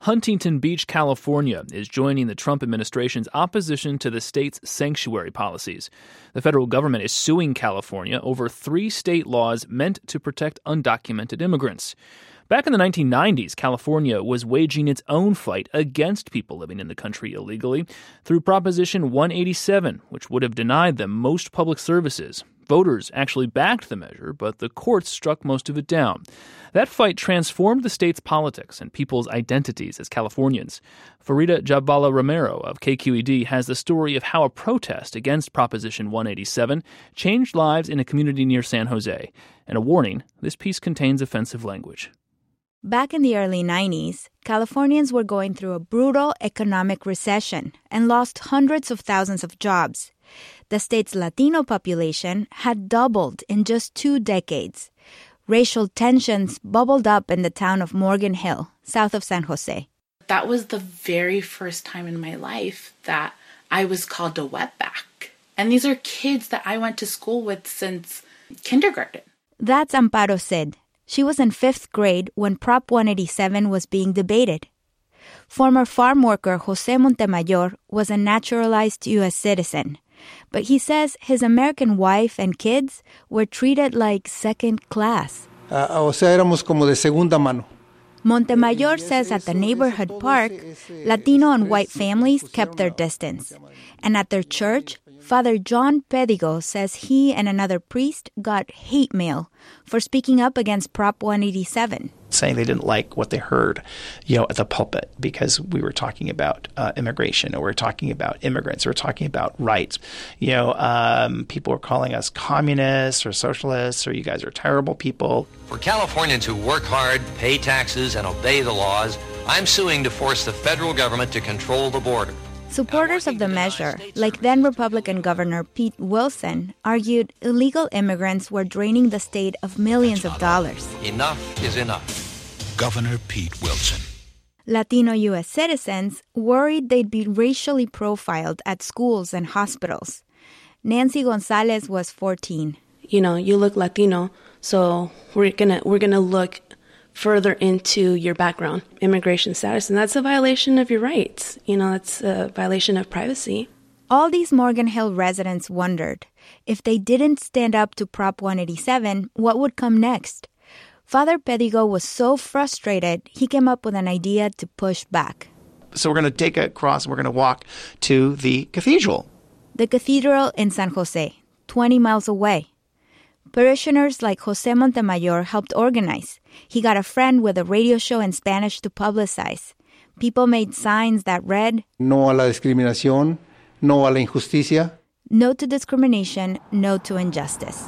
Huntington Beach, California, is joining the Trump administration's opposition to the state's sanctuary policies. The federal government is suing California over 3 state laws meant to protect undocumented immigrants. Back in the 1990s, California was waging its own fight against people living in the country illegally through Proposition 187, which would have denied them most public services. Voters actually backed the measure, but the courts struck most of it down. That fight transformed the state's politics and people's identities as Californians. Farida Jabala Romero of KQED has the story of how a protest against Proposition 187 changed lives in a community near San Jose. And a warning, this piece contains offensive language. Back in the early 90s, Californians were going through a brutal economic recession and lost hundreds of thousands of jobs. The state's Latino population had doubled in just 2 decades. Racial tensions bubbled up in the town of Morgan Hill, south of San Jose. That was the very first time in my life that I was called a wetback. And these are kids that I went to school with since kindergarten. That's Amparo Cid. She was in 5th grade when Prop 187 was being debated. Former farm worker Jose Montemayor was a naturalized U.S. citizen, but he says his American wife and kids were treated like second class. O sea, éramos como de segunda mano. Montemayor says at the neighborhood park, Latino and white families kept their distance. And at their church, Father John Pedigo says he and another priest got hate mail for speaking up against Prop 187. Saying they didn't like what they heard, at the pulpit because we were talking about immigration, or we're talking about immigrants, or we're talking about rights. People were calling us communists or socialists, or you guys are terrible people. For Californians who work hard, pay taxes, and obey the laws, I'm suing to force the federal government to control the border. Supporters of the measure, like then-Republican Governor Pete Wilson, argued illegal immigrants were draining the state of millions of dollars. Enough is enough. Governor Pete Wilson. Latino U.S. citizens worried they'd be racially profiled at schools and hospitals. Nancy Gonzalez was 14. You look Latino, so we're gonna look further into your background, immigration status, and that's a violation of your rights. That's a violation of privacy. All these Morgan Hill residents wondered, if they didn't stand up to Prop 187, what would come next? Father Pedigo was so frustrated, he came up with an idea to push back. So we're going to take a cross and we're going to walk to the cathedral. The cathedral in San Jose, 20 miles away. Parishioners like Jose Montemayor helped organize. He got a friend with a radio show in Spanish to publicize. People made signs that read, No a la discriminación, no a la injusticia. No to discrimination, no to injustice.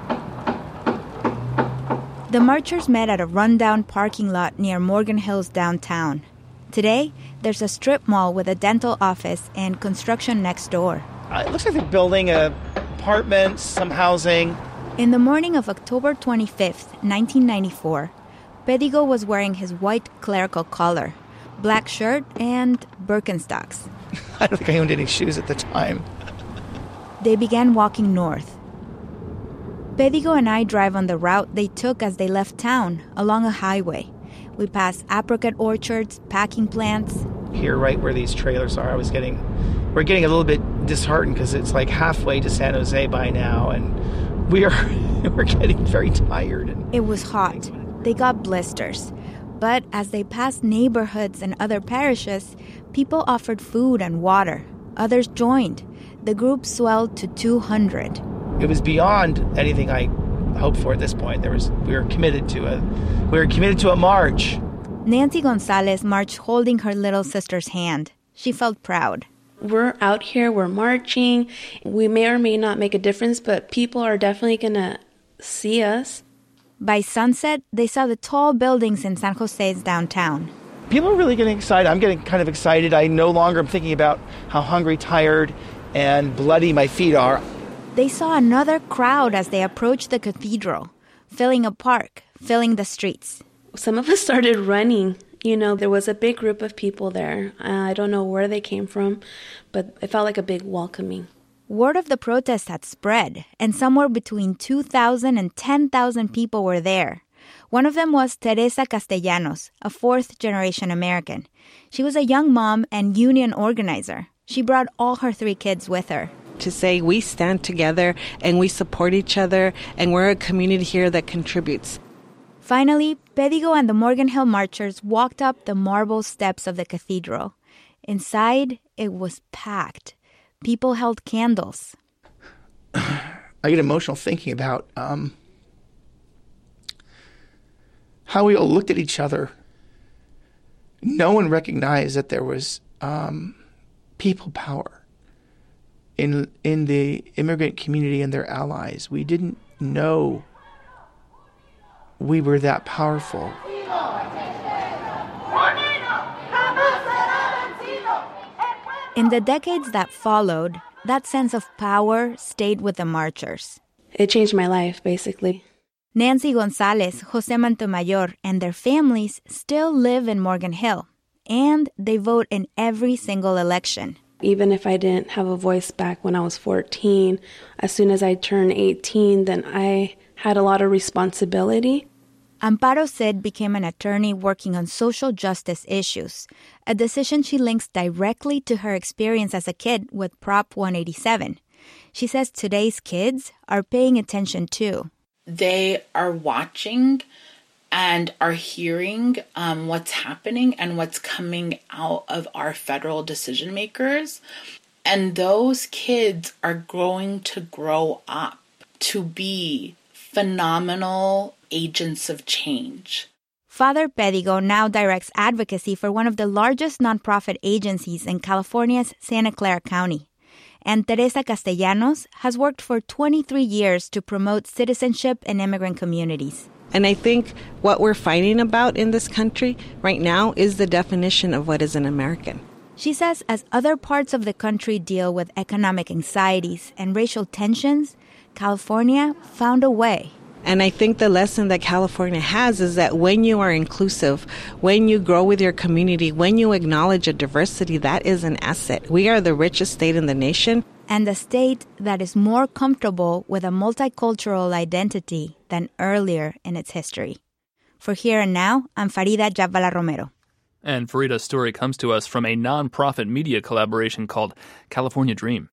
The marchers met at a rundown parking lot near Morgan Hills downtown. Today, there's a strip mall with a dental office and construction next door. It looks like they're building apartments, some housing. In the morning of October 25th, 1994, Pedigo was wearing his white clerical collar, black shirt, and Birkenstocks. I don't think I owned any shoes at the time. They began walking north. Pedigo and I drive on the route they took as they left town, along a highway. We pass apricot orchards, packing plants. Here, right where these trailers are, we're getting a little bit disheartened because it's like halfway to San Jose by now, and we're getting very tired. It was hot. They got blisters. But as they passed neighborhoods and other parishes, people offered food and water. Others joined. The group swelled to 200. It was beyond anything I hoped for at this point. We were committed to a march. Nancy Gonzalez marched holding her little sister's hand. She felt proud. We're out here, we're marching. We may or may not make a difference, but people are definitely going to see us. By sunset, they saw the tall buildings in San Jose's downtown. People are really getting excited. I'm getting kind of excited. I no longer am thinking about how hungry, tired, and bloody my feet are. They saw another crowd as they approached the cathedral, filling a park, filling the streets. Some of us started running. There was a big group of people there. I don't know where they came from, but it felt like a big welcoming. Word of the protest had spread, and somewhere between 2,000 and 10,000 people were there. One of them was Teresa Castellanos, a fourth-generation American. She was a young mom and union organizer. She brought all her 3 kids with her. To say we stand together and we support each other and we're a community here that contributes. Finally, Pedigo and the Morgan Hill Marchers walked up the marble steps of the cathedral. Inside, it was packed. People held candles. I get emotional thinking about how we all looked at each other. No one recognized that there was people power in the immigrant community and their allies. We didn't know we were that powerful. In the decades that followed, that sense of power stayed with the marchers. It changed my life, basically. Nancy Gonzalez, Jose Montemayor, and their families still live in Morgan Hill, and they vote in every single election. Even if I didn't have a voice back when I was 14, as soon as I turned 18, then I had a lot of responsibility. Amparo Cid became an attorney working on social justice issues, a decision she links directly to her experience as a kid with Prop 187. She says today's kids are paying attention too. They are watching and are hearing what's happening and what's coming out of our federal decision makers. And those kids are going to grow up to be phenomenal agents of change. Father Pedigo now directs advocacy for one of the largest nonprofit agencies in California's Santa Clara County. And Teresa Castellanos has worked for 23 years to promote citizenship in immigrant communities. And I think what we're fighting about in this country right now is the definition of what is an American. She says as other parts of the country deal with economic anxieties and racial tensions, California found a way. And I think the lesson that California has is that when you are inclusive, when you grow with your community, when you acknowledge a diversity, that is an asset. We are the richest state in the nation. And a state that is more comfortable with a multicultural identity than earlier in its history. For Here and Now, I'm Farida Jabvala Romero. And Farida's story comes to us from a nonprofit media collaboration called California Dream.